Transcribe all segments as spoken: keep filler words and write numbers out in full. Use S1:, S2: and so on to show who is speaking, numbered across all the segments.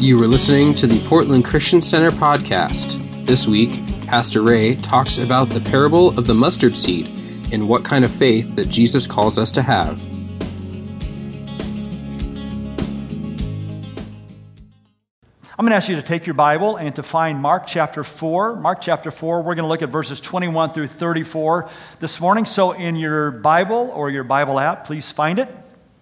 S1: You were listening to the Portland Christian Center podcast. This week, Pastor Ray talks about the parable of the mustard seed and what kind of faith that Jesus calls us to have.
S2: I'm going to ask you to take your Bible and to find Mark chapter four. Mark chapter four, we're going to look at verses twenty-one through thirty-four this morning. So in your Bible or your Bible app, please find it.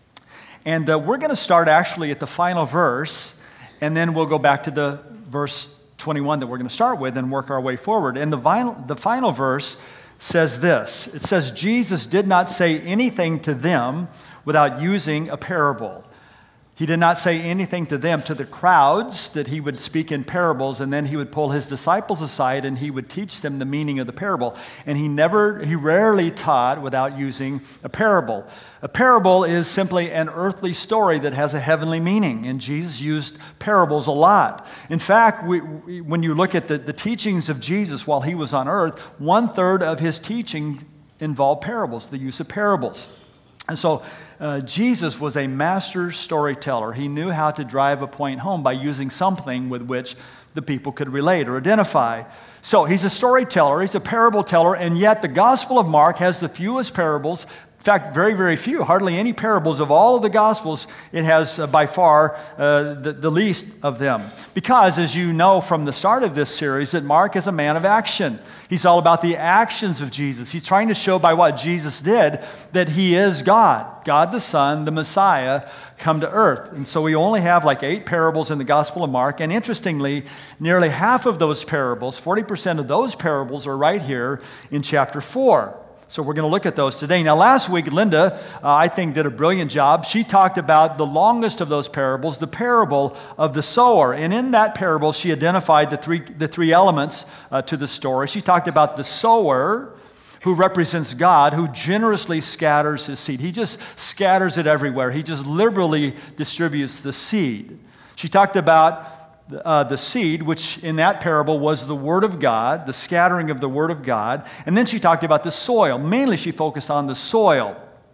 S2: And uh, we're going to start actually at the final verse, and then we'll go back to the verse twenty-one that we're going to start with and work our way forward. And the final, the final verse says this. It says, Jesus did not say anything to them without using a parable. He did not say anything to them, to the crowds, that he would speak in parables, and then he would pull his disciples aside and he would teach them the meaning of the parable. And he never, he rarely taught without using a parable. A parable is simply an earthly story that has a heavenly meaning, and Jesus used parables a lot. In fact, we, we, when you look at the, the teachings of Jesus while he was on earth, one-third of his teaching involved parables, the use of parables. And so uh, Jesus was a master storyteller. He knew how to drive a point home by using something with which the people could relate or identify. So he's a storyteller, he's a parable teller, and yet the Gospel of Mark has the fewest parables. In fact, very, very few, hardly any parables of all of the Gospels. It has uh, by far uh, the, the least of them. Because, as you know from the start of this series, that Mark is a man of action. He's all about the actions of Jesus. He's trying to show by what Jesus did that he is God, God the Son, the Messiah, come to earth. And so we only have like eight parables in the Gospel of Mark. And interestingly, nearly half of those parables, forty percent of those parables are right here in chapter four. So we're going to look at those today. Now, last week, Linda, uh, I think, did a brilliant job. She talked about the longest of those parables, the parable of the sower. And in that parable, she identified the three, the three elements uh, to the story. She talked about the sower, who represents God, who generously scatters his seed. He just scatters it everywhere. He just liberally distributes the seed. She talked about Uh, the seed, which in that parable was the Word of God, the scattering of the Word of God. And then she talked about the soil. Mainly she focused on the soil.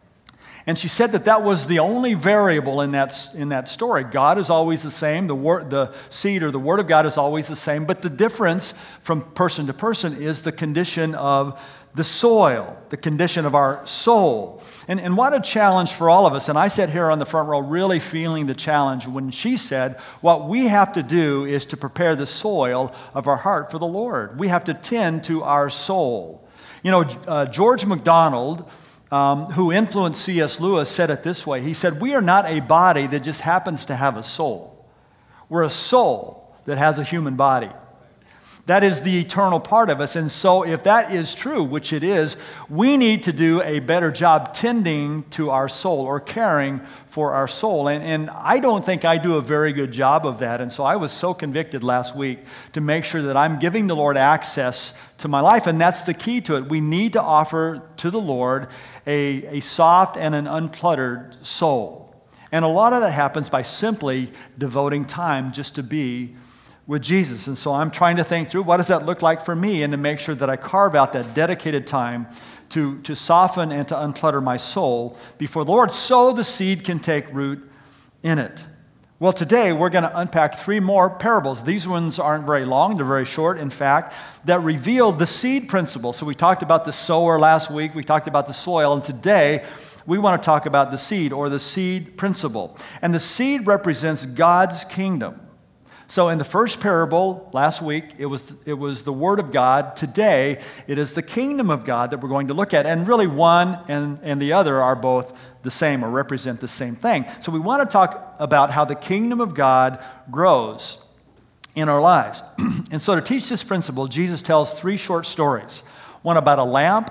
S2: And she said that that was the only variable in that, in that story. God is always the same. The, word, the seed or the Word of God is always the same. But the difference from person to person is the condition of the soil, the condition of our soul. And, and what a challenge for all of us. And I sat here on the front row really feeling the challenge when she said, what we have to do is to prepare the soil of our heart for the Lord. We have to tend to our soul. You know, uh, George MacDonald, um, who influenced C S Lewis, said it this way. He said, we are not a body that just happens to have a soul. We're a soul that has a human body. That is the eternal part of us. And so if that is true, which it is, we need to do a better job tending to our soul or caring for our soul. And, and I don't think I do a very good job of that. And so I was so convicted last week to make sure that I'm giving the Lord access to my life. And that's the key to it. We need to offer to the Lord a, a soft and an uncluttered soul. And a lot of that happens by simply devoting time just to be with Jesus. And so I'm trying to think through, what does that look like for me, and to make sure that I carve out that dedicated time to, to soften and to unclutter my soul before the Lord, so the seed can take root in it. Well, today we're going to unpack three more parables. These ones aren't very long, they're very short, in fact, that reveal the seed principle. So we talked about the sower last week, we talked about the soil, and today we want to talk about the seed, or the seed principle. And the seed represents God's kingdom. So in the first parable last week, it was, it was the Word of God. Today, it is the kingdom of God that we're going to look at. And really one and, and the other are both the same, or represent the same thing. So we want to talk about how the kingdom of God grows in our lives. And so to teach this principle, Jesus tells three short stories. One about a lamp,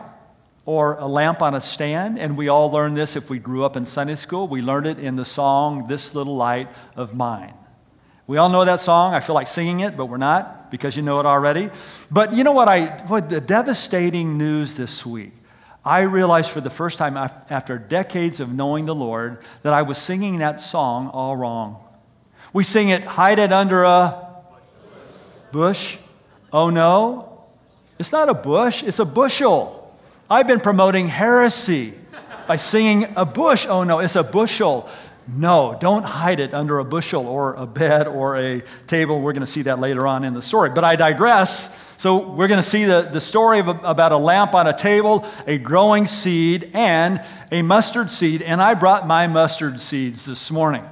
S2: or a lamp on a stand. And we all learned this if we grew up in Sunday school. We learned it in the song, "This Little Light of Mine." We all know that song. I feel like singing it, but we're not, because you know it already. But you know what? I what the devastating news this week. I realized for the first time after decades of knowing the Lord that I was singing that song all wrong. We sing it, hide it under a bush. Oh no, it's not a bush, it's a bushel. I've been promoting heresy by singing a bush. Oh no, it's a bushel. No, don't hide it under a bushel or a bed or a table. We're going to see that later on in the story. But I digress. So we're going to see the, the story of a, about a lamp on a table, a growing seed, and a mustard seed. And I brought my mustard seeds this morning.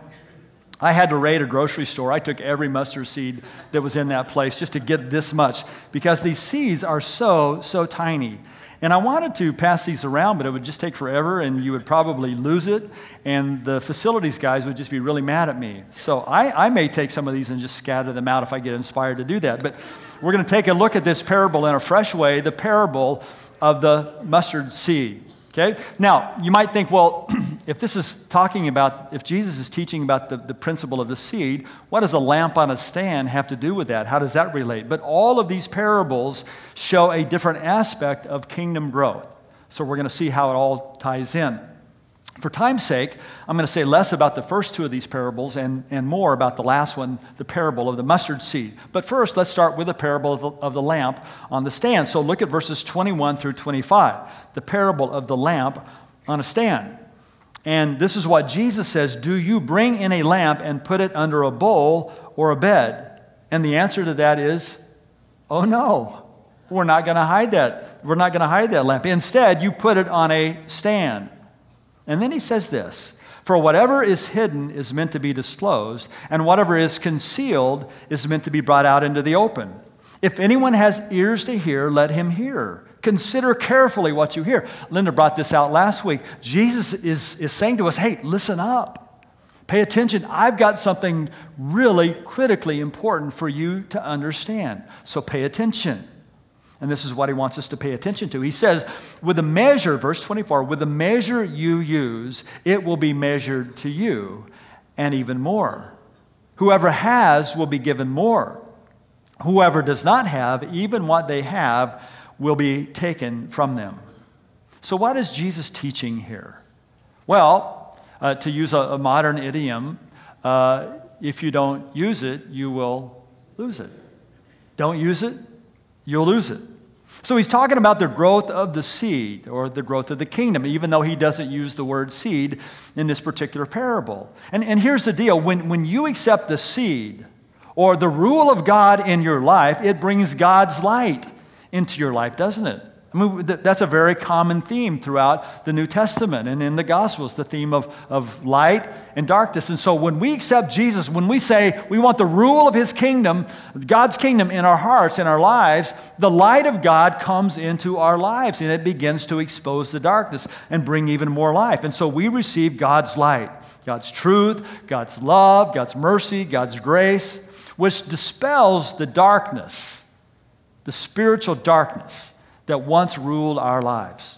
S2: I had to raid a grocery store. I took every mustard seed that was in that place just to get this much because these seeds are so, so tiny. And I wanted to pass these around, but it would just take forever, and you would probably lose it, and the facilities guys would just be really mad at me. So I, I may take some of these and just scatter them out if I get inspired to do that. But we're going to take a look at this parable in a fresh way, the parable of the mustard seed. Okay? Now, you might think, well, if this is talking about, if Jesus is teaching about the, the principle of the seed, what does a lamp on a stand have to do with that? How does that relate? But all of these parables show a different aspect of kingdom growth. So we're going to see how it all ties in. For time's sake, I'm going to say less about the first two of these parables and, and more about the last one, the parable of the mustard seed. But first, let's start with the parable of the, of the lamp on the stand. So look at verses twenty-one through twenty-five, the parable of the lamp on a stand. And this is what Jesus says, do you bring in a lamp and put it under a bowl or a bed? And the answer to that is, oh no, we're not going to hide that. We're not going to hide that lamp. Instead, you put it on a stand. And then he says this, for whatever is hidden is meant to be disclosed, and whatever is concealed is meant to be brought out into the open. If anyone has ears to hear, let him hear. Consider carefully what you hear. Linda brought this out last week. Jesus is, is saying to us, hey, listen up. Pay attention. I've got something really critically important for you to understand. So pay attention. And this is what he wants us to pay attention to. He says, with the measure, verse twenty-four, with the measure you use, it will be measured to you, and even more. Whoever has will be given more. Whoever does not have, even what they have, will be taken from them. So what is Jesus teaching here? Well, uh, to use a, a modern idiom, uh, if you don't use it, you will lose it. Don't use it, you'll lose it. So he's talking about the growth of the seed or the growth of the kingdom, even though he doesn't use the word seed in this particular parable. And, and here's the deal. When, when you accept the seed or the rule of God in your life, it brings God's light into your life, doesn't it? I mean, that's a very common theme throughout the New Testament and in the Gospels, the theme of, of light and darkness. And so when we accept Jesus, when we say we want the rule of his kingdom, God's kingdom in our hearts, in our lives, the light of God comes into our lives and it begins to expose the darkness and bring even more life. And so we receive God's light, God's truth, God's love, God's mercy, God's grace, which dispels the darkness, the spiritual darkness that once ruled our lives.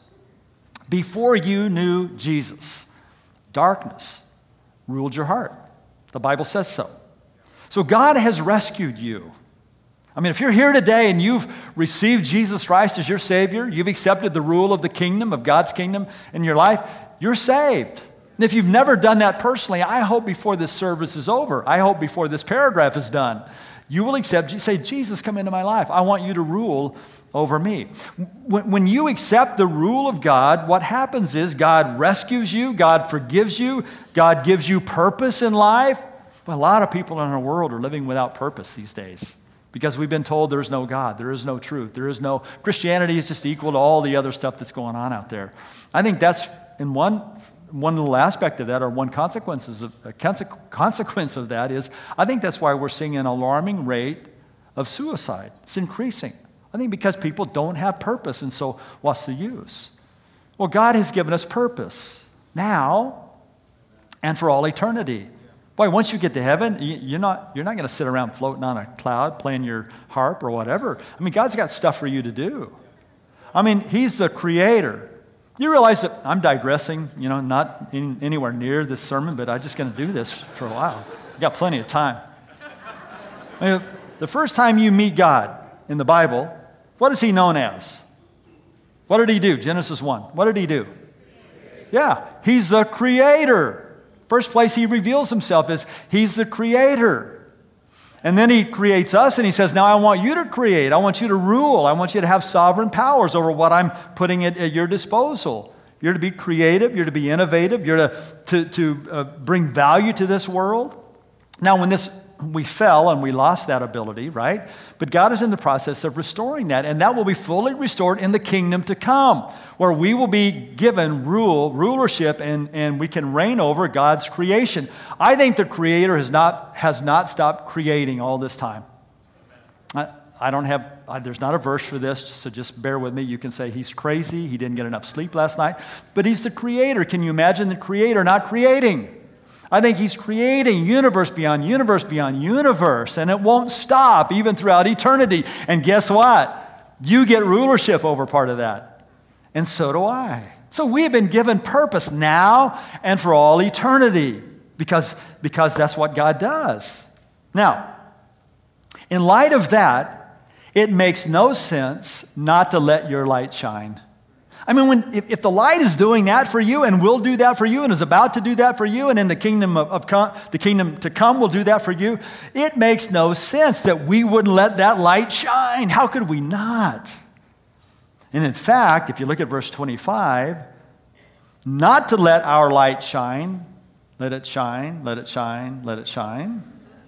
S2: Before you knew Jesus, darkness ruled your heart. The Bible says so. So God has rescued you. I mean, if you're here today and you've received Jesus Christ as your Savior, you've accepted the rule of the kingdom, of God's kingdom in your life, you're saved. And if you've never done that personally, I hope before this service is over, I hope before this paragraph is done, you will accept, say, Jesus, come into my life. I want you to rule over me. When, when you accept the rule of God, what happens is God rescues you, God forgives you, God gives you purpose in life. Well, a lot of people in our world are living without purpose these days because we've been told there's no God, there is no truth, there is no, Christianity is just equal to all the other stuff that's going on out there. I think that's in one One little aspect of that, or one consequences of, a consequence of that is, I think that's why we're seeing an alarming rate of suicide. It's increasing. I think because people don't have purpose, and so what's the use? Well, God has given us purpose now and for all eternity. Boy, once you get to heaven, you're not, you're not going to sit around floating on a cloud playing your harp or whatever. I mean, God's got stuff for you to do. I mean, he's the creator. You realize that I'm digressing, you know, not in, anywhere near this sermon, but I'm just going to do this for a while. I've got plenty of time. I mean, the first time you meet God in the Bible, what is he known as? What did he do? Genesis one. What did he do? Yeah, he's the creator. First place he reveals himself is he's the creator. And then he creates us and he says, now I want you to create. I want you to rule. I want you to have sovereign powers over what I'm putting at, at your disposal. You're to be creative. You're to be innovative. You're to, to, to uh, bring value to this world. Now, when this we fell and we lost that ability, right? But God is in the process of restoring that, and that will be fully restored in the kingdom to come, where we will be given rule, rulership, and, and we can reign over God's creation. I think the Creator has not, has not stopped creating all this time. I, I don't have, I, there's not a verse for this, so just bear with me. You can say he's crazy, he didn't get enough sleep last night, but he's the Creator. Can you imagine the Creator not creating? I think he's creating universe beyond universe beyond universe, and it won't stop even throughout eternity. And guess what? You get rulership over part of that, and so do I. So we have been given purpose now and for all eternity because, because that's what God does. Now, in light of that, it makes no sense not to let your light shine. I mean, when, if, if the light is doing that for you and will do that for you and is about to do that for you and in the kingdom of, of com, the kingdom to come will do that for you, it makes no sense that we wouldn't let that light shine. How could we not? And in fact, if you look at verse twenty-five, not to let our light shine, let it shine, let it shine, let it shine,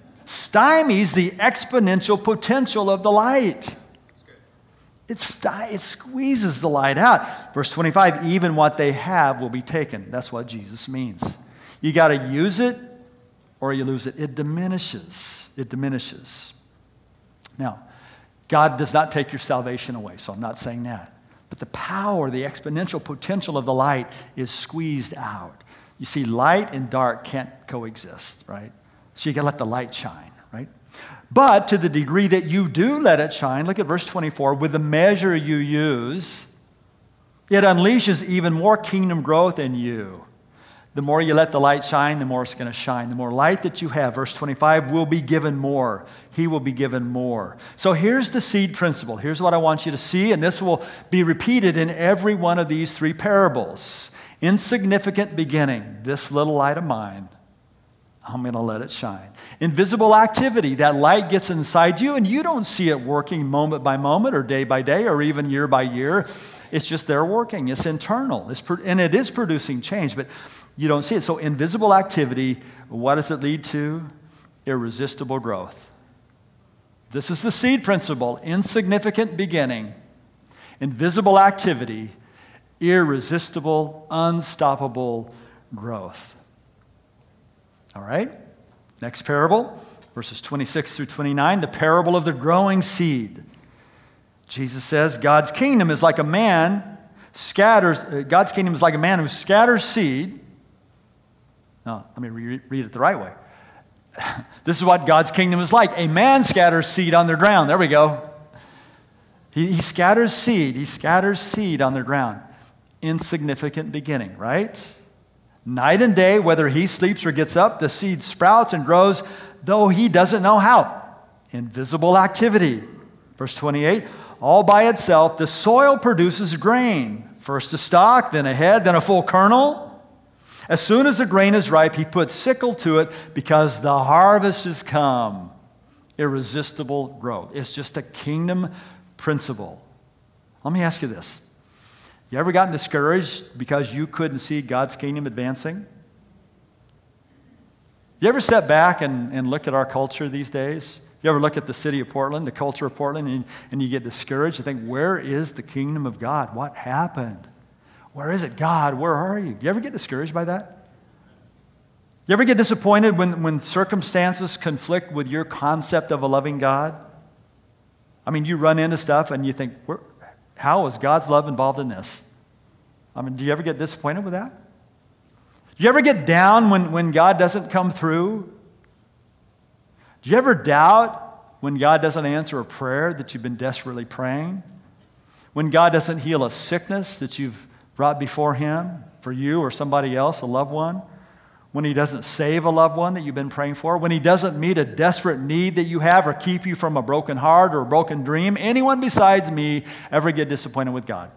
S2: stymies the exponential potential of the light. It, st- it squeezes the light out. Verse twenty-five, even what they have will be taken. That's what Jesus means. You got to use it or you lose it. It diminishes. It diminishes. Now, God does not take your salvation away, so I'm not saying that. But the power, the exponential potential of the light is squeezed out. You see, light and dark can't coexist, right? So you got to let the light shine, right? But to the degree that you do let it shine, look at verse twenty-four, with the measure you use, it unleashes even more kingdom growth in you. The more you let the light shine, the more it's going to shine. The more light that you have, verse twenty-five, will be given more. He will be given more. So here's the seed principle. Here's what I want you to see, and this will be repeated in every one of these three parables. Insignificant beginning, this little light of mine, I'm going to let it shine. Invisible activity, that light gets inside you and you don't see it working moment by moment or day by day or even year by year. It's just there working. It's internal. It's pro- and it is producing change, but you don't see it. So invisible activity, what does it lead to? Irresistible growth. This is the seed principle. Insignificant beginning, invisible activity, irresistible, unstoppable growth. All right, next parable, verses twenty-six through twenty-nine, the parable of the growing seed. Jesus says, God's kingdom is like a man scatters, uh, God's kingdom is like a man who scatters seed. No, let me re- read it the right way. This is what God's kingdom is like. A man scatters seed on their ground. There we go. He, he scatters seed. He scatters seed on their ground. Insignificant beginning, right? Night and day, whether he sleeps or gets up, the seed sprouts and grows, though he doesn't know how. Invisible activity. Verse twenty-eight, all by itself, the soil produces grain. First a stalk, then a head, then a full kernel. As soon as the grain is ripe, he puts sickle to it because the harvest has come. Irresistible growth. It's just a kingdom principle. Let me ask you this. You ever gotten discouraged because you couldn't see God's kingdom advancing? You ever step back and, and look at our culture these days? You ever look at the city of Portland, the culture of Portland, and, and you get discouraged? You think, where is the kingdom of God? What happened? Where is it, God? Where are you? You ever get discouraged by that? You ever get disappointed when, when circumstances conflict with your concept of a loving God? I mean, you run into stuff and you think, where, how is God's love involved in this? I mean, do you ever get disappointed with that? Do you ever get down when, when God doesn't come through? Do you ever doubt when God doesn't answer a prayer that you've been desperately praying? When God doesn't heal a sickness that you've brought before Him for you or somebody else, a loved one? When He doesn't save a loved one that you've been praying for? When He doesn't meet a desperate need that you have or keep you from a broken heart or a broken dream? Anyone besides me ever get disappointed with God?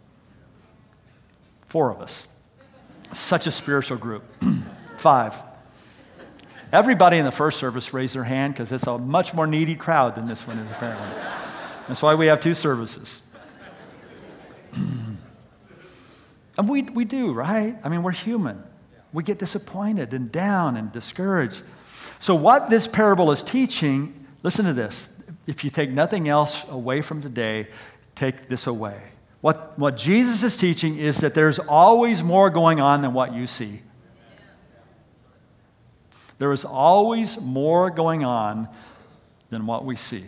S2: Four of us. Such a spiritual group. Five. Everybody in the first service raised their hand because it's a much more needy crowd than this one is apparently. That's why we have two services. And we, we do, right? I mean, we're human. We get disappointed and down and discouraged. So what this parable is teaching, listen to this. If you take nothing else away from today, take this away. What, what Jesus is teaching is that there's always more going on than what you see. There is always more going on than what we see.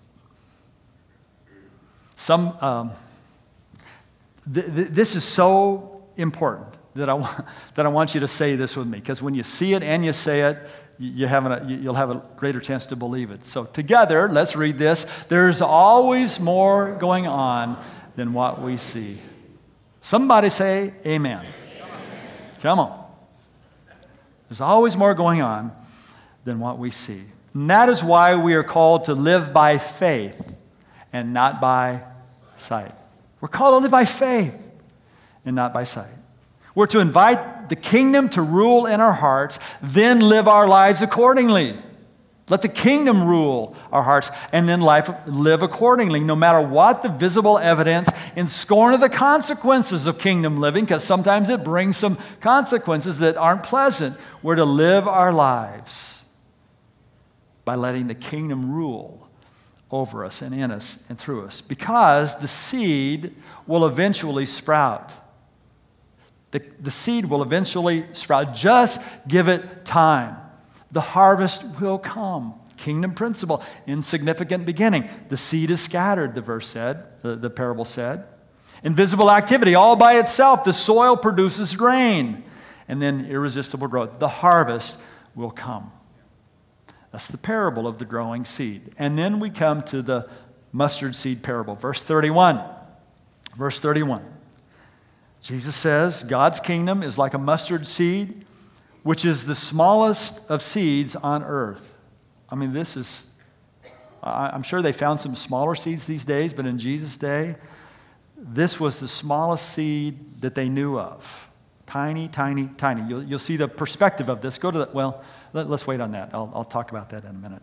S2: Some, um, th- th- this is so important that I, want, that I want you to say this with me, because when you see it and you say it, you have a, you'll have a greater chance to believe it. So together, let's read this. There's always more going on than what we see. Somebody say amen. Amen. Come on. There's always more going on than what we see. And that is why we are called to live by faith and not by sight. We're called to live by faith and not by sight. We're to invite the kingdom to rule in our hearts, then live our lives accordingly. Let the kingdom rule our hearts, and then life, live accordingly, no matter what the visible evidence, in scorn of the consequences of kingdom living, because sometimes it brings some consequences that aren't pleasant. We're to live our lives by letting the kingdom rule over us and in us and through us, because the seed will eventually sprout. The, the seed will eventually sprout. Just give it time. The harvest will come. Kingdom principle, insignificant beginning. The seed is scattered, the verse said, the, the parable said. Invisible activity, all by itself. The soil produces grain. And then irresistible growth. The harvest will come. That's the parable of the growing seed. And then we come to the mustard seed parable. Verse thirty-one. Verse thirty-one. Jesus says, God's kingdom is like a mustard seed, which is the smallest of seeds on earth. I mean, this is, I'm sure they found some smaller seeds these days, but in Jesus' day, this was the smallest seed that they knew of. Tiny, tiny, tiny. You'll, you'll see the perspective of this. Go to the, well, let, let's wait on that. I'll, I'll talk about that in a minute.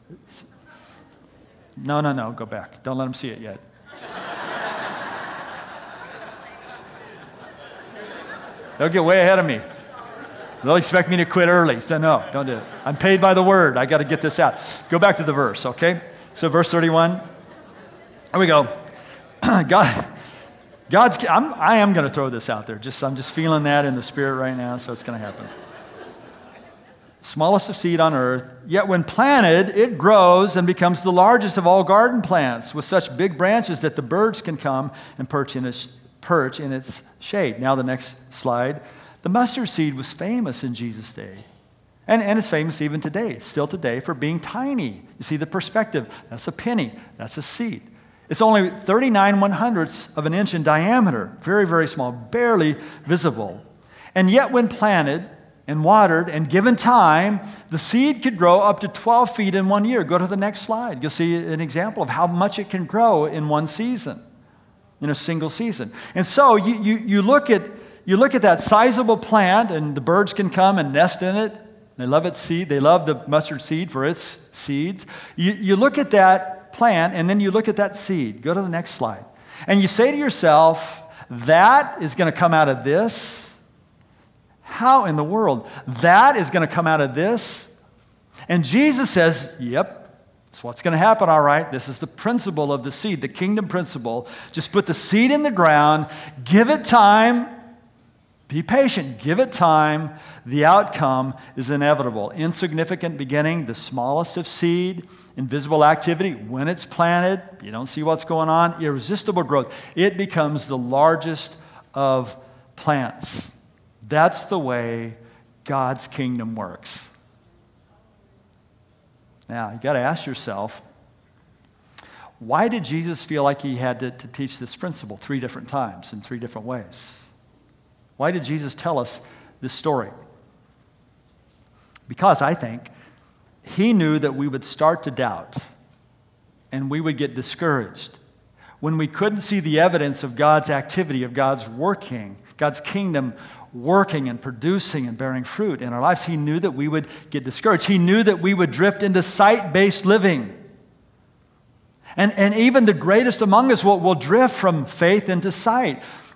S2: No, no, no, go back. Don't let them see it yet. They'll get way ahead of me. They'll expect me to quit early. So no, don't do it. I'm paid by the word. I got to get this out. Go back to the verse, okay? So verse thirty-one. Here we go. God, God's. I'm, I am going to throw this out there. Just I'm just feeling that in the spirit right now, so it's going to happen. Smallest of seed on earth, yet when planted, it grows and becomes the largest of all garden plants, with such big branches that the birds can come and perch in its perch in its shade. Now the next slide. The mustard seed was famous in Jesus' day. And, and it's famous even today, still today, for being tiny. You see the perspective. That's a penny. That's a seed. It's only thirty-nine one hundredths of an inch in diameter. Very, very small, barely visible. And yet when planted and watered and given time, the seed could grow up to twelve feet in one year. Go to the next slide. You'll see an example of how much it can grow in one season, in a single season. And so you, you, you, look at, you look at that sizable plant, and the birds can come and nest in it. They love its seed. They love the mustard seed for its seeds. You, you look at that plant, and then you look at that seed. Go to the next slide. And you say to yourself, that is going to come out of this? How in the world? That is going to come out of this? And Jesus says, yep. That's what's going to happen, all right. This is the principle of the seed, the kingdom principle. Just put the seed in the ground, give it time, be patient, give it time. The outcome is inevitable. Insignificant beginning, the smallest of seed, invisible activity. When it's planted, you don't see what's going on, irresistible growth. It becomes the largest of plants. That's the way God's kingdom works. Now, you got to ask yourself, why did Jesus feel like he had to, to teach this principle three different times in three different ways? Why did Jesus tell us this story? Because I think he knew that we would start to doubt and we would get discouraged when we couldn't see the evidence of God's activity, of God's working, God's kingdom working and producing and bearing fruit in our lives. He knew that we would get discouraged. He knew that we would drift into sight-based living. And, and even the greatest among us will, will drift from faith into sight.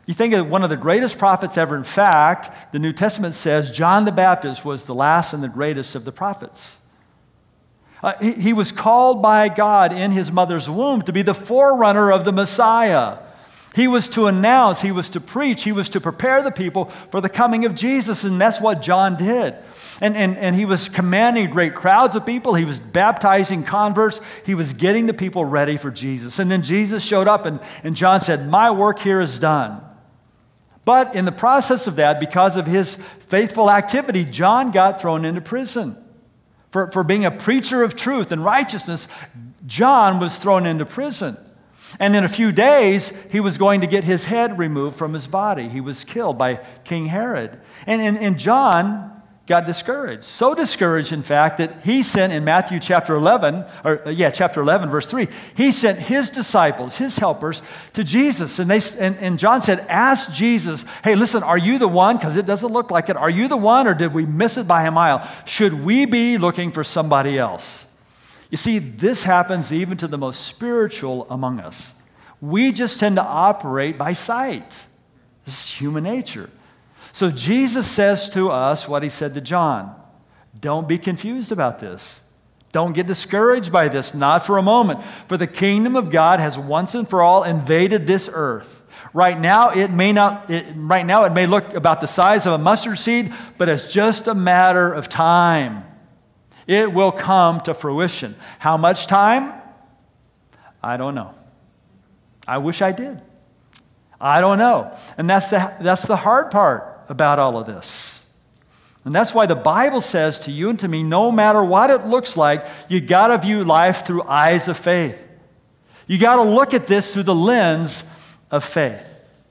S2: You think of one of the greatest prophets ever. In fact, the New Testament says John the Baptist was the last and the greatest of the prophets. Uh, he, he was called by God in his mother's womb to be the forerunner of the Messiah. He was to announce, he was to preach, he was to prepare the people for the coming of Jesus, and that's what John did. And, and, and he was commanding great crowds of people. He was baptizing converts. He was getting the people ready for Jesus. And then Jesus showed up, and, and John said, my work here is done. But in the process of that, because of his faithful activity, John got thrown into prison. For, for being a preacher of truth and righteousness, John was thrown into prison. And in a few days, he was going to get his head removed from his body. He was killed by King Herod. And, and, and John got discouraged. So discouraged, in fact, that he sent in Matthew chapter eleven, or yeah, chapter eleven, verse three, he sent his disciples, his helpers, to Jesus. And, they, and, and John said, ask Jesus, hey, listen, are you the one? Because it doesn't look like it. Are you the one, or did we miss it by a mile? Should we be looking for somebody else? You see, this happens even to the most spiritual among us. We just tend to operate by sight. This is human nature. So Jesus says to us what he said to John. Don't be confused about this. Don't get discouraged by this, not for a moment. For the kingdom of God has once and for all invaded this earth. Right now, it may not. It, right now, it may look about the size of a mustard seed, but it's just a matter of time. It will come to fruition. How much time? I don't know. I wish I did. I don't know. And that's the, that's the hard part about all of this. And that's why the Bible says to you and to me, no matter what it looks like, you got to view life through eyes of faith. You got to look at this through the lens of faith.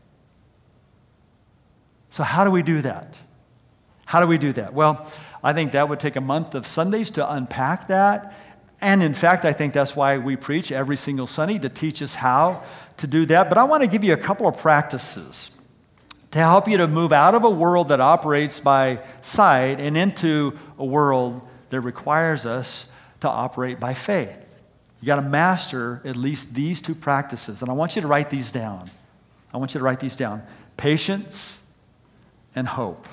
S2: So how do we do that? How do we do that? Well, I think that would take a month of Sundays to unpack that. And in fact, I think that's why we preach every single Sunday, to teach us how to do that. But I want to give you a couple of practices to help you to move out of a world that operates by sight and into a world that requires us to operate by faith. You got to master at least these two practices. And I want you to write these down. I want you to write these down. Patience and hope.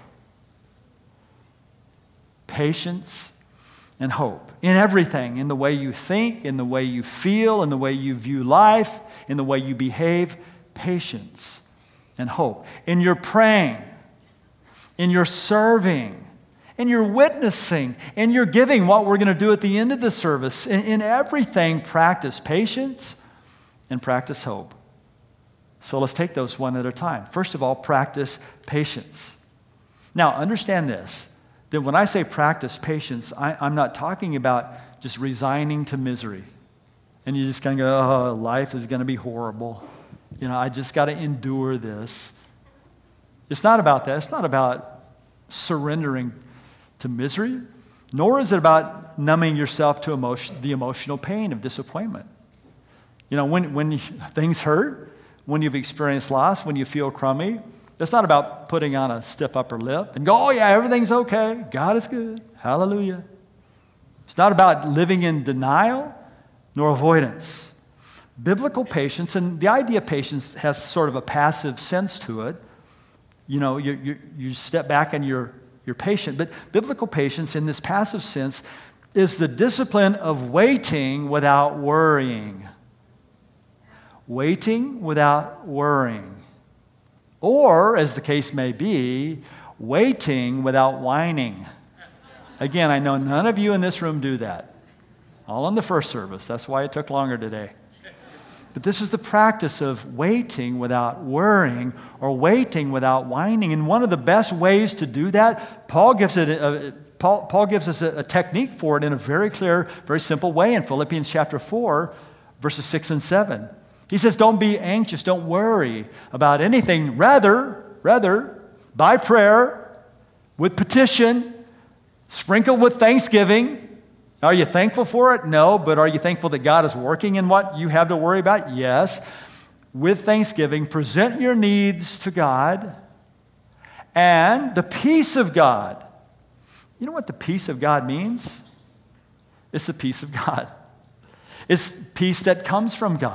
S2: Patience and hope. In everything, in the way you think, in the way you feel, in the way you view life, in the way you behave, patience and hope. In your praying, in your serving, in your witnessing, in your giving, what we're going to do at the end of the service, in, in everything, practice patience and practice hope. So let's take those one at a time. First of all, practice patience. Now, understand this, that when I say practice patience, I, I'm not talking about just resigning to misery. And you just kind of go, oh, life is going to be horrible. You know, I just got to endure this. It's not about that. It's not about surrendering to misery, nor is it about numbing yourself to emotion, the emotional pain of disappointment. You know, when, when you, things hurt, when you've experienced loss, when you feel crummy, it's not about putting on a stiff upper lip and go, oh yeah, everything's okay. God is good. Hallelujah. It's not about living in denial nor avoidance. Biblical patience, and the idea of patience has sort of a passive sense to it. You know, you, you, you step back and you're, you're patient. But biblical patience in this passive sense is the discipline of waiting without worrying. Waiting without worrying. Or, as the case may be, waiting without whining. Again, I know none of you in this room do that. All in the first service. That's why it took longer today. But this is the practice of waiting without worrying or waiting without whining. And one of the best ways to do that, Paul gives, it a, Paul, Paul gives us a, a technique for it in a very clear, very simple way in Philippians chapter four, verses six and seven. He says, don't be anxious, don't worry about anything. Rather, rather, by prayer, with petition, sprinkled with thanksgiving. Are you thankful for it? No, but are you thankful that God is working in what you have to worry about? Yes. With thanksgiving, present your needs to God, and the peace of God. You know what the peace of God means? It's the peace of God. It's peace that comes from God.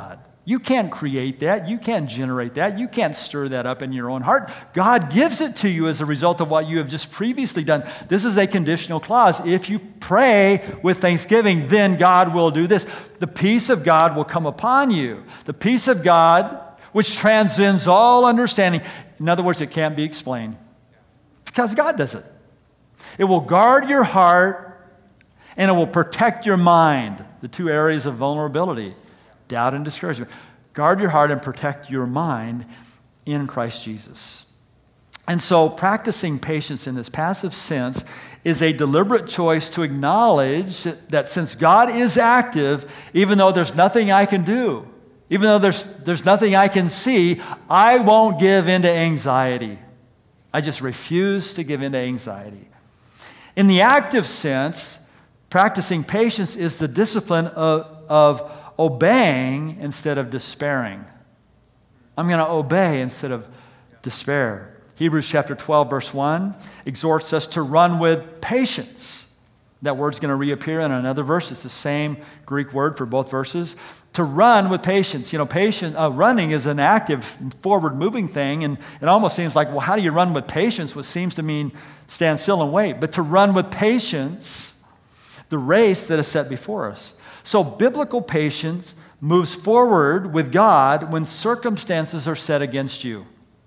S2: You can't create that. You can't generate that. You can't stir that up in your own heart. God gives it to you as a result of what you have just previously done. This is a conditional clause. If you pray with thanksgiving, then God will do this. The peace of God will come upon you. The peace of God, which transcends all understanding. In other words, it can't be explained because God does it. It will guard your heart and it will protect your mind, the two areas of vulnerability, doubt and discouragement. Guard your heart and protect your mind in Christ Jesus. And so practicing patience in this passive sense is a deliberate choice to acknowledge that since God is active, even though there's nothing I can do, even though there's, there's nothing I can see, I won't give in to anxiety. I just refuse to give in to anxiety. In the active sense, practicing patience is the discipline of, of obeying instead of despairing. I'm going to obey instead of despair. Hebrews chapter twelve, verse one exhorts us to run with patience. That word's going to reappear in another verse. It's the same Greek word for both verses. To run with patience. You know, patient, uh, running is an active, forward-moving thing, and it almost seems like, well, how do you run with patience? Which seems to mean stand still and wait. But to run with patience, the race that is set before us. So biblical patience moves forward with God when circumstances are set against you.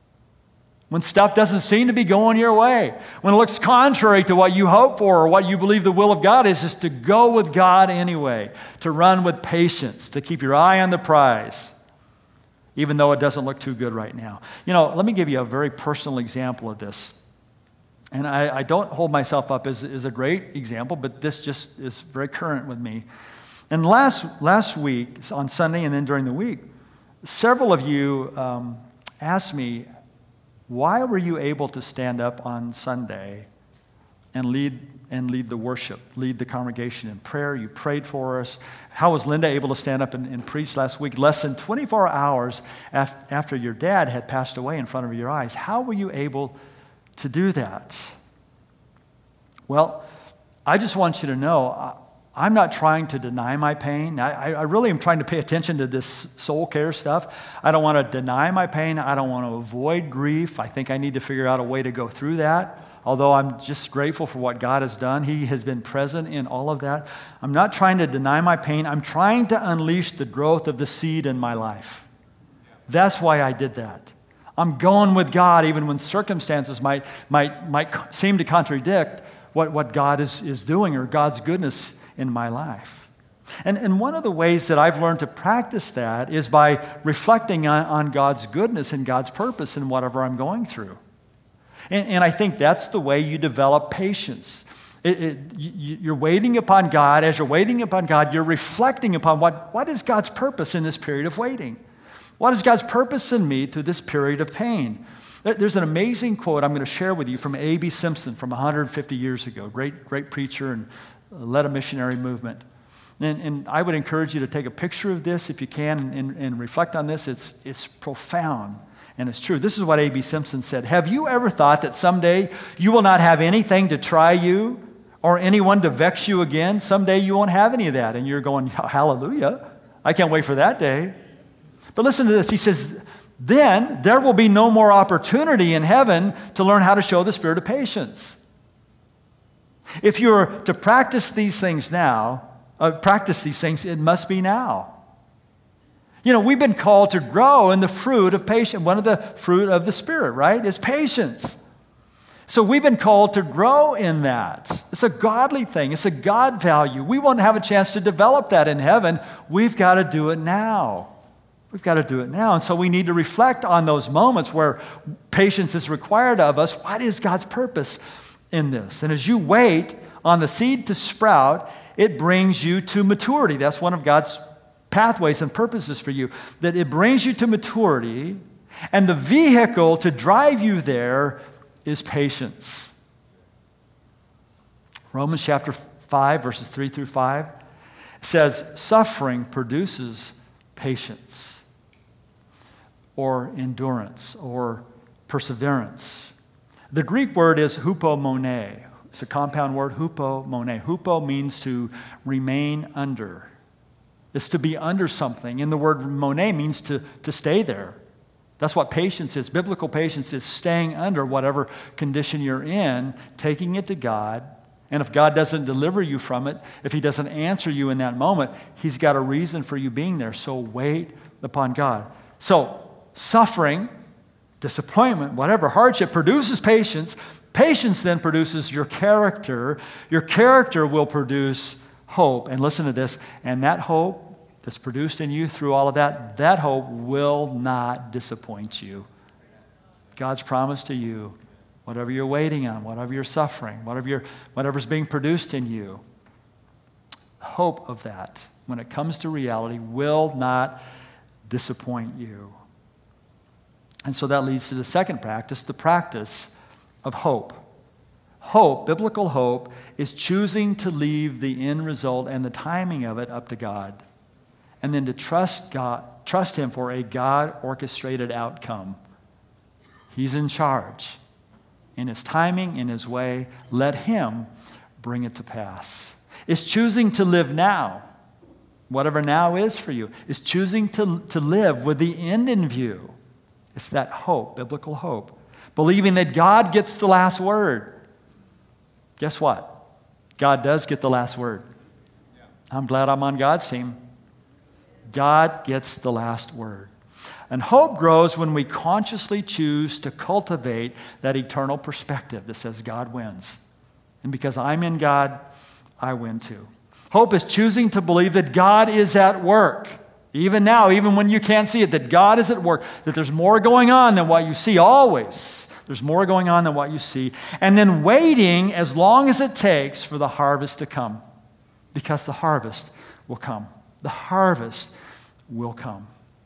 S2: When stuff doesn't seem to be going your way. When it looks contrary to what you hope for or what you believe the will of God is, is to go with God anyway. To run with patience. To keep your eye on the prize. Even though it doesn't look too good right now. You know, let me give you a very personal example of this. And I, I don't hold myself up as, as a great example, but this just is very current with me. And last, last week, on Sunday and then during the week, several of you um, asked me, why were you able to stand up on Sunday and lead and lead the worship, lead the congregation in prayer? You prayed for us. How was Linda able to stand up and, and preach last week, less than twenty-four hours af- after your dad had passed away in front of your eyes? How were you able to do that? Well, I just want you to know, I, I'm not trying to deny my pain. I, I really am trying to pay attention to this soul care stuff. I don't want to deny my pain. I don't want to avoid grief. I think I need to figure out a way to go through that. Although I'm just grateful for what God has done. He has been present in all of that. I'm not trying to deny my pain. I'm trying to unleash the growth of the seed in my life. That's why I did that. I'm going with God even when circumstances might, might, might seem to contradict what, what God is, is doing or God's goodness in my life. And, and one of the ways that I've learned to practice that is by reflecting on, on God's goodness and God's purpose in whatever I'm going through. And, and I think that's the way you develop patience. It, it, you, you're waiting upon God. As you're waiting upon God, you're reflecting upon what, what is God's purpose in this period of waiting? What is God's purpose in me through this period of pain? There's an amazing quote I'm going to share with you from A B Simpson from one hundred fifty years ago. Great, great preacher and led a missionary movement. And, and I would encourage you to take a picture of this if you can and, and reflect on this. It's, it's profound and it's true. This is what A B Simpson said. Have you ever thought that someday you will not have anything to try you or anyone to vex you again? Someday you won't have any of that. And you're going, hallelujah. I can't wait for that day. But listen to this. He says, then there will be no more opportunity in heaven to learn how to show the spirit of patience. If you're to practice these things now, uh, practice these things, it must be now. You know, we've been called to grow in the fruit of patience. One of the fruit of the Spirit, right, is patience. So we've been called to grow in that. It's a godly thing. It's a God value. We won't have a chance to develop that in heaven. We've got to do it now. We've got to do it now. And so we need to reflect on those moments where patience is required of us. What is God's purpose in this? And as you wait on the seed to sprout, it brings you to maturity. That's one of God's pathways and purposes for you, that it brings you to maturity, and the vehicle to drive you there is patience. Romans chapter five, verses three through five says, suffering produces patience or endurance or perseverance. The Greek word is hupomone. It's a compound word, hupomone. Hupo means to remain under. It's to be under something. And the word monet means to, to stay there. That's what patience is. Biblical patience is staying under whatever condition you're in, taking it to God. And if God doesn't deliver you from it, if he doesn't answer you in that moment, he's got a reason for you being there. So wait upon God. So suffering, disappointment, whatever, hardship produces patience. Patience then produces your character. Your character will produce hope. And listen to this. And that hope that's produced in you through all of that, that hope will not disappoint you. God's promise to you, whatever you're waiting on, whatever you're suffering, whatever you're, whatever's being produced in you, hope of that, when it comes to reality, will not disappoint you. And so that leads to the second practice, the practice of hope. Hope, biblical hope, is choosing to leave the end result and the timing of it up to God. And then to trust God, trust him for a God-orchestrated outcome. He's in charge. In his timing, in his way, let him bring it to pass. It's choosing to live now, whatever now is for you. It's choosing to, to live with the end in view. It's that hope, biblical hope. Believing that God gets the last word. Guess what? God does get the last word. I'm glad I'm on God's team. God gets the last word. And hope grows when we consciously choose to cultivate that eternal perspective that says God wins. And because I'm in God, I win too. Hope is choosing to believe that God is at work. Even now, even when you can't see it, that God is at work, that there's more going on than what you see, always. There's more going on than what you see. And then waiting as long as it takes for the harvest to come. Because the harvest will come. The harvest will come.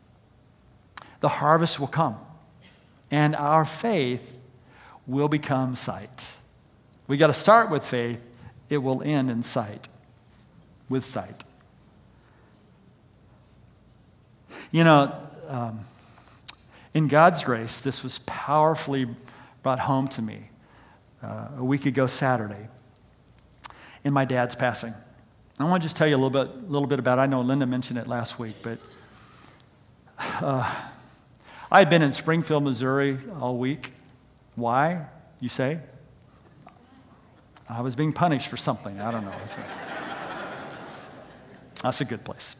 S2: The harvest will come. And our faith will become sight. We got to start with faith. It will end in sight. With sight. You know, um, in God's grace, this was powerfully brought home to me uh, a week ago Saturday in my dad's passing. I want to just tell you a little bit, little bit about it. I know Linda mentioned it last week, but uh, I had been in Springfield, Missouri all week. Why, you say? I was being punished for something. I don't know. That's a good place.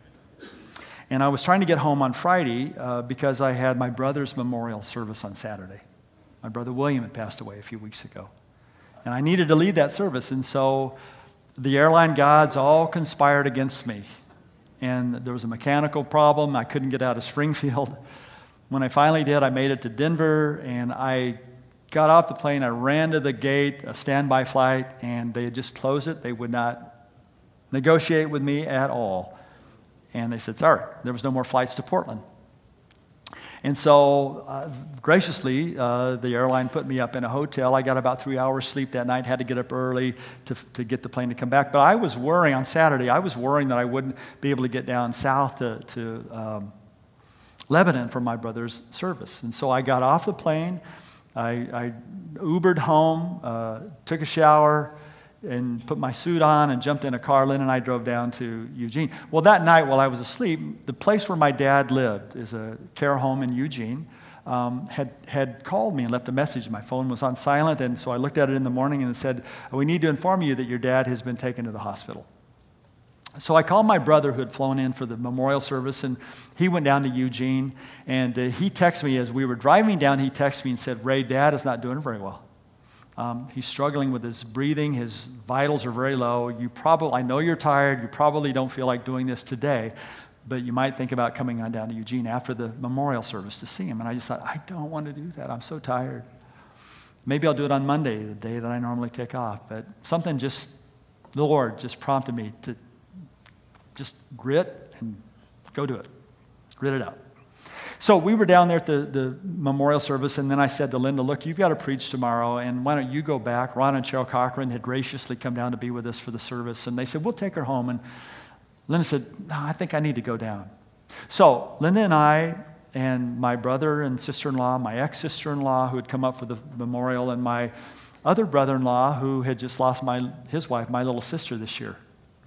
S2: And I was trying to get home on Friday uh, because I had my brother's memorial service on Saturday. My brother William had passed away a few weeks ago. And I needed to lead that service. And so the airline gods all conspired against me. And there was a mechanical problem. I couldn't get out of Springfield. When I finally did, I made it to Denver. And I got off the plane. I ran to the gate, a standby flight. And they had just closed it. They would not negotiate with me at all. And they said, sorry, there was no more flights to Portland. And so, uh, graciously, uh, the airline put me up in a hotel. I got about three hours sleep that night, had to get up early to, to get the plane to come back. But I was worrying on Saturday, I was worrying that I wouldn't be able to get down south to, to um, Lebanon for my brother's service. And so I got off the plane, I, I Ubered home, uh, took a shower, and put my suit on and jumped in a car. Lynn and I drove down to Eugene. Well, that night while I was asleep, the place where my dad lived is a care home in Eugene, um, had, had called me and left a message. My phone was on silent, and so I looked at it in the morning and it said, we need to inform you that your dad has been taken to the hospital. So I called my brother who had flown in for the memorial service, and he went down to Eugene, and uh, he texted me as we were driving down, he texted me and said, Ray, Dad is not doing very well. Um, he's struggling with his breathing. His vitals are very low. You probably, I know you're tired. You probably don't feel like doing this today, but you might think about coming on down to Eugene after the memorial service to see him. And I just thought, I don't want to do that. I'm so tired. Maybe I'll do it on Monday, the day that I normally take off. But something just, the Lord just prompted me to just grit and go do it. Grit it out. So we were down there at the, the memorial service, and then I said to Linda, look, you've got to preach tomorrow, and why don't you go back? Ron and Cheryl Cochran had graciously come down to be with us for the service, and they said, we'll take her home. And Linda said, no, I think I need to go down. So Linda and I and my brother and sister-in-law, my ex-sister-in-law who had come up for the memorial, and my other brother-in-law who had just lost my his wife, my little sister, this year.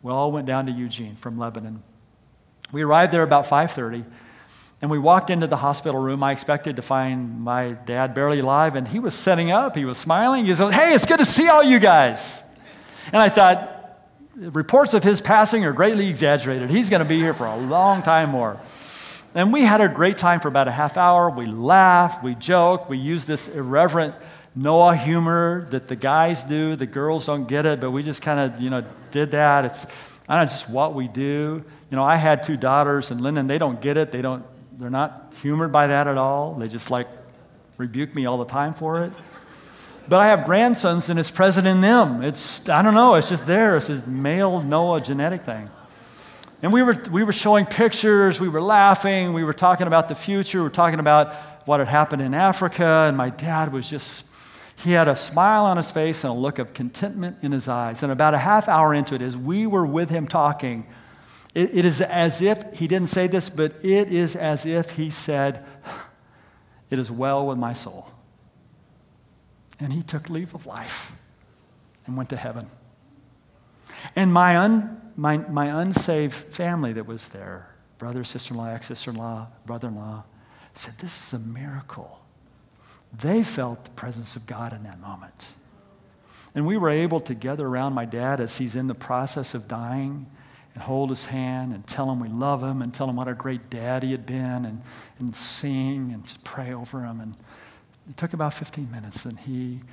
S2: We all went down to Eugene from Lebanon. We arrived there about five thirty, and we walked into the hospital room. I expected to find my dad barely alive, and he was setting up. He was smiling. He said, "Hey, it's good to see all you guys." And I thought, reports of his passing are greatly exaggerated. He's going to be here for a long time more. And we had a great time for about a half hour. We laughed, we joked, we used this irreverent Noah humor that the guys do. The girls don't get it, but we just kind of, you know, did that. It's, I don't know, just what we do. You know, I had two daughters, and Lyndon, they don't get it. They don't, they're not humored by that at all. They just like rebuke me all the time for it. But I have grandsons, and it's present in them. It's, I don't know, it's just there. It's this male Noah genetic thing. And we were, we were showing pictures, we were laughing, we were talking about the future, we were talking about what had happened in Africa, and my dad was just, he had a smile on his face and a look of contentment in his eyes. And about a half hour into it, as we were with him talking, it, it is as if, he didn't say this, but it is as if he said, "It is well with my soul." And he took leave of life and went to heaven. And my, un, my, my unsaved family that was there, brother, sister-in-law, ex-sister-in-law, brother-in-law, said, "This is a miracle." They felt the presence of God in that moment. And we were able to gather around my dad as he's in the process of dying and hold his hand and tell him we love him and tell him what a great dad he had been and, and sing and just pray over him. And it took about fifteen minutes, and he,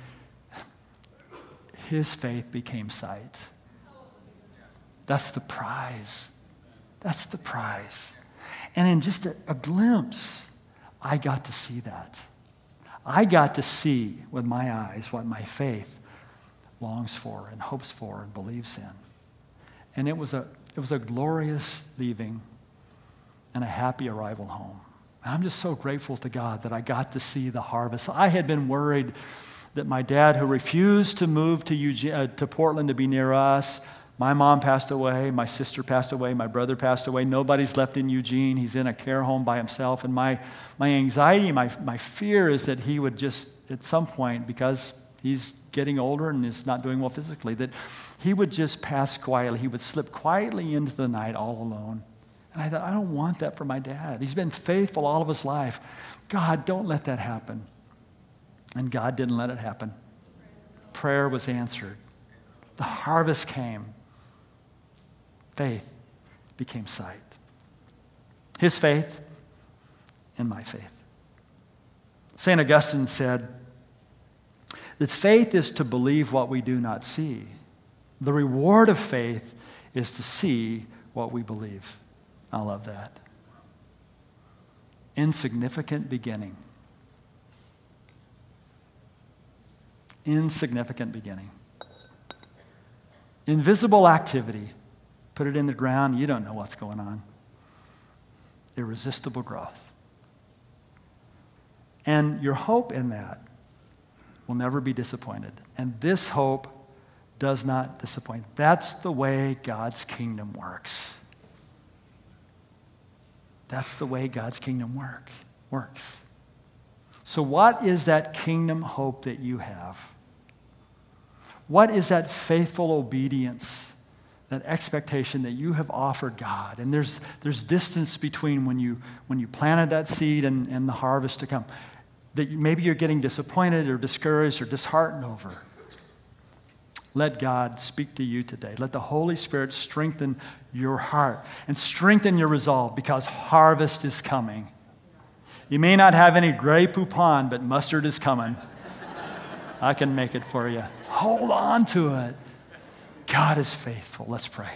S2: his faith became sight. That's the prize. That's the prize. And in just a, a glimpse, I got to see that. I got to see with my eyes what my faith longs for and hopes for and believes in. And it was a, it was a glorious leaving and a happy arrival home. And I'm just so grateful to God that I got to see the harvest. I had been worried that my dad, who refused to move to Eugene, uh, to Portland to be near us, my mom passed away, my sister passed away, my brother passed away. Nobody's left in Eugene. He's in a care home by himself. And my, my anxiety, my, my fear is that he would just, at some point, because he's getting older and is not doing well physically, that he would just pass quietly. He would slip quietly into the night all alone. And I thought, I don't want that for my dad. He's been faithful all of his life. God, don't let that happen. And God didn't let it happen. Prayer was answered. The harvest came. Faith became sight. His faith and my faith. Saint Augustine said that faith is to believe what we do not see. The reward of faith is to see what we believe. I love that. Insignificant beginning. Insignificant beginning. Invisible activity. Put it in the ground, you don't know what's going on. Irresistible growth. And your hope in that will never be disappointed. And this hope does not disappoint. That's the way God's kingdom works. That's the way God's kingdom work, works. So what is that kingdom hope that you have? What is that faithful obedience, that expectation that you have offered God? And there's, there's distance between when you, when you planted that seed and, and the harvest to come. That maybe you're getting disappointed or discouraged or disheartened over. Let God speak to you today. Let the Holy Spirit strengthen your heart and strengthen your resolve, because harvest is coming. You may not have any Grey Poupon, but mustard is coming. I can make it for you. Hold on to it. God is faithful. Let's pray.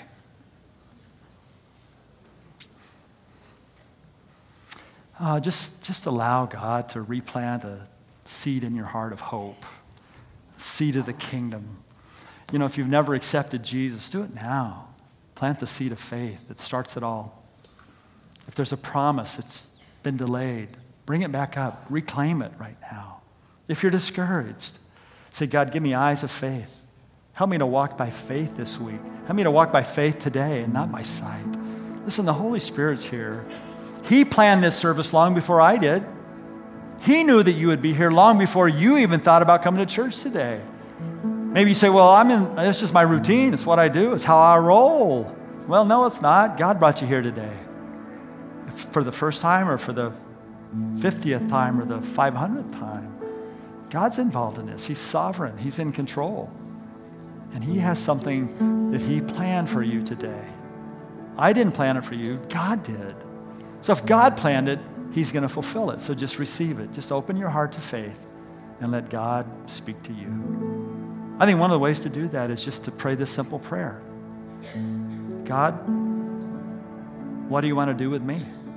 S2: Uh, just, just allow God to replant a seed in your heart of hope, a seed of the kingdom. You know, if you've never accepted Jesus, do it now. Plant the seed of faith that starts it all. If there's a promise that's been delayed, bring it back up. Reclaim it right now. If you're discouraged, say, God, give me eyes of faith. Help me to walk by faith this week. Help me to walk by faith today and not by sight. Listen, the Holy Spirit's here. He planned this service long before I did. He knew that you would be here long before you even thought about coming to church today. Maybe you say, well, I'm in, it's just my routine. It's what I do. It's how I roll. Well, no, it's not. God brought you here today. For the first time or for the fiftieth time or the five hundredth time. God's involved in this. He's sovereign. He's in control. And he has something that he planned for you today. I didn't plan it for you. God did. So if God planned it, he's going to fulfill it. So just receive it. Just open your heart to faith and let God speak to you. I think one of the ways to do that is just to pray this simple prayer. God, what do you want to do with me?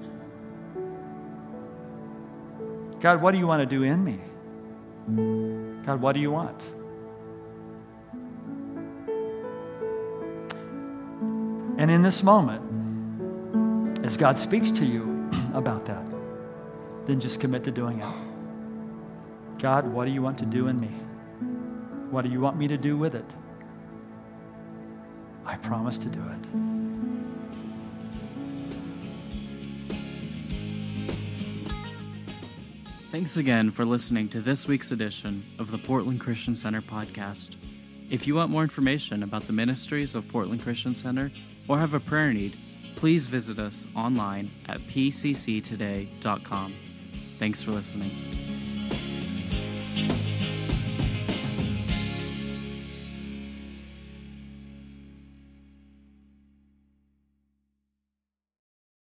S2: God, what do you want to do in me? God, what do you want? And in this moment, as God speaks to you about that, then just commit to doing it. God, what do you want to do in me? What do you want me to do with it? I promise to do it.
S3: Thanks again for listening to this week's edition of the Portland Christian Center podcast. If you want more information about the ministries of Portland Christian Center or have a prayer need, please visit us online at p c c today dot com. Thanks for listening.